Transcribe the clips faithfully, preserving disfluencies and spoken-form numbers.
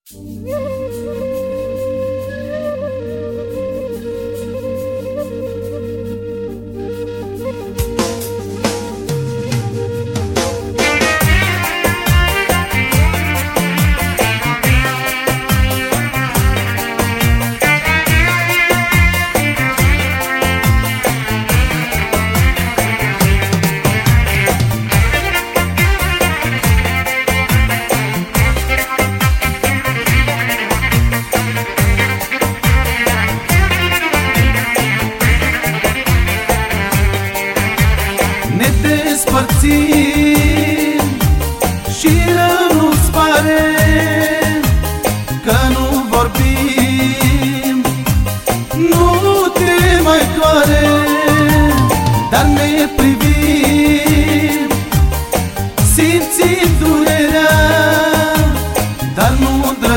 Ne despărțim și rău nu-ți pare că nu vorbim, nu te mai doare, dar ne privim, simțim durerea, dar nu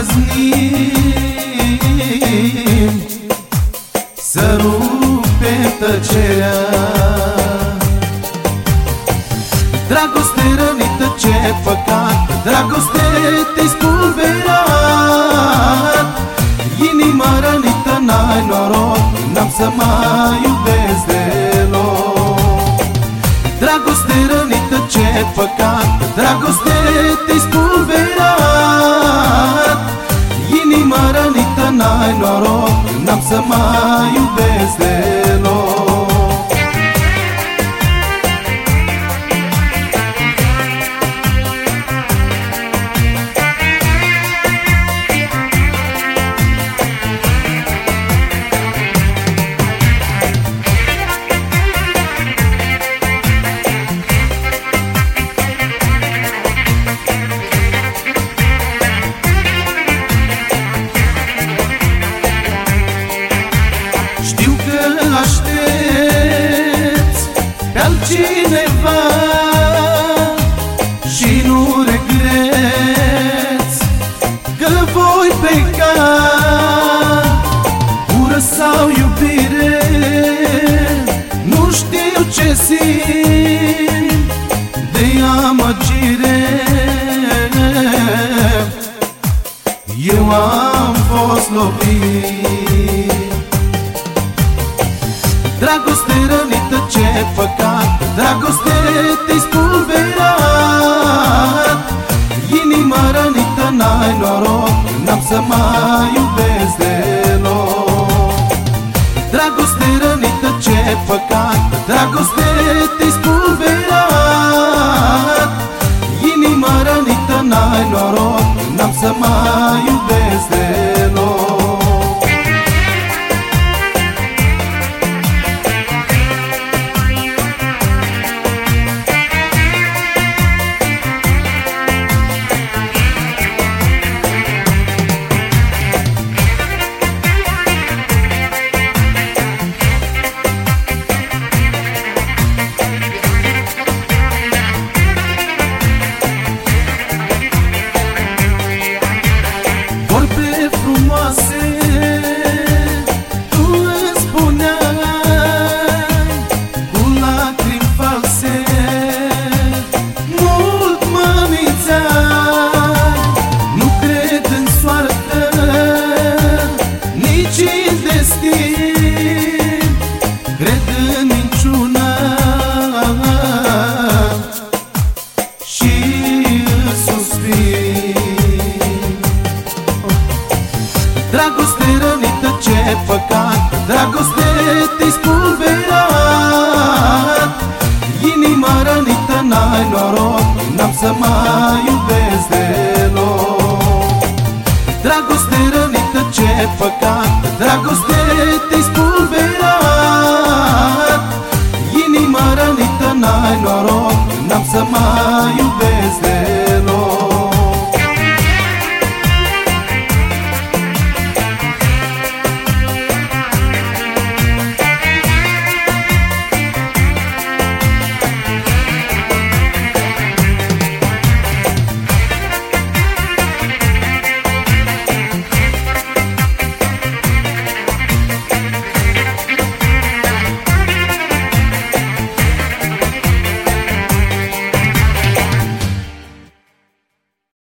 îndrăznim să rupem tăcerea. Dragoste rănită, ce păcat, dragoste te-ai spulberat. Inima rănită, n-ai noroc, n-am să mai iubesc deloc. Dragoste rănită, ce păcat, dragoste te-ai spulberat. Inima rănită, n-ai noroc, n-am să mai iubesc deloc. Aștepți pe altcineva și nu regreți că voi pleca. Ură sau iubire, nu știu ce simt de amăgire. Eu am fost lovit. Dragoste rănită, ce păcat, dragoste te-ai spulberat. Inima rănită, n-ai noroc, n-am să mai iubesc deloc. Dragoste rănită, ce păcat, dragoste te-ai spulberat. Inima rănită, n-ai noroc, n-am să mai iubesc deloc. Cred în minciună și suspin. Dragoste rănită, ce păcat, dragoste te-ai spulberat. Inima rănită, n-ai noroc, n-am să mai iubesc deloc. Dragoste rănită, ce păcat,